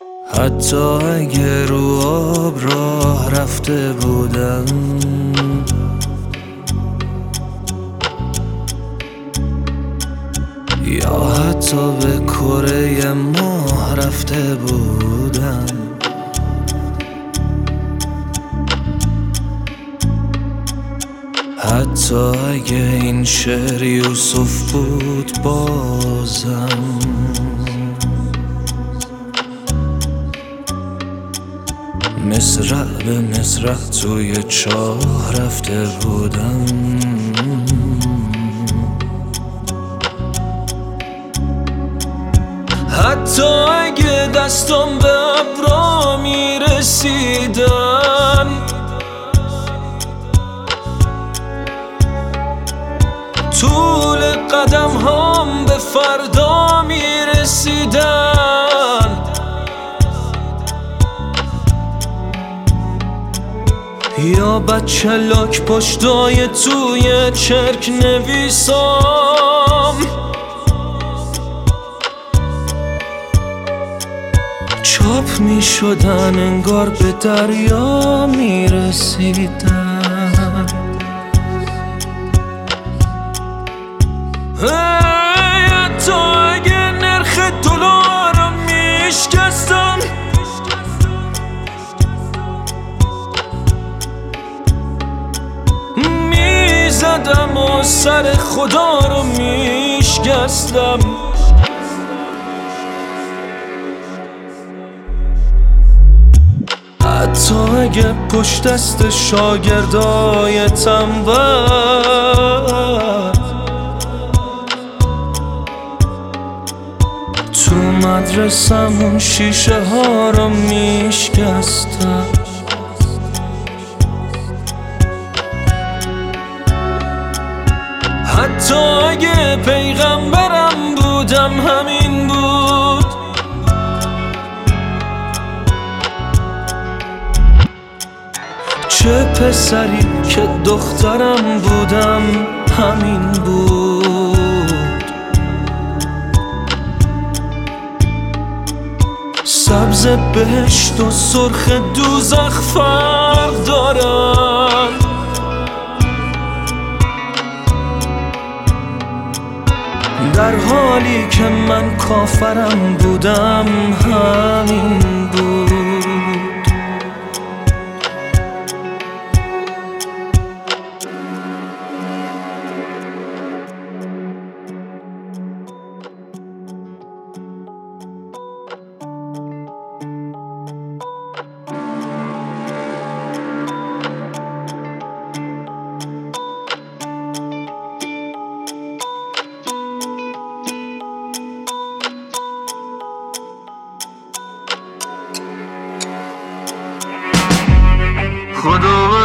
حتی اگه رو آب راه رفته بودم، یا حتی به کره ماه رفته بودم، حتی اگه این شعر یوسف بود بازم، مصرع به مصرع توی چاه رفته بودم. حتی اگه دستم به ابرا میرسیدن، طول قدم هم به فردا میرسیدن، یا بچه لاک پشتای توی چرک نویسام، چاپ می شدن انگار به دریا می رسیدن. حتی اگه نرخ دلارم می شکستم، می زدم و سر خدا رو می شکستم. حتی اگه پشت دست شاگردای تنبل تو مدرسمون شیشه ها رو میشکستم. حتی اگه پیغمبرم بودم همین بود، چه پسری که دخترم بودم همین بود. سبز بهشت و سرخ دوزخ فرق دارن، در حالی که من کافرم بودم همین بود. خدا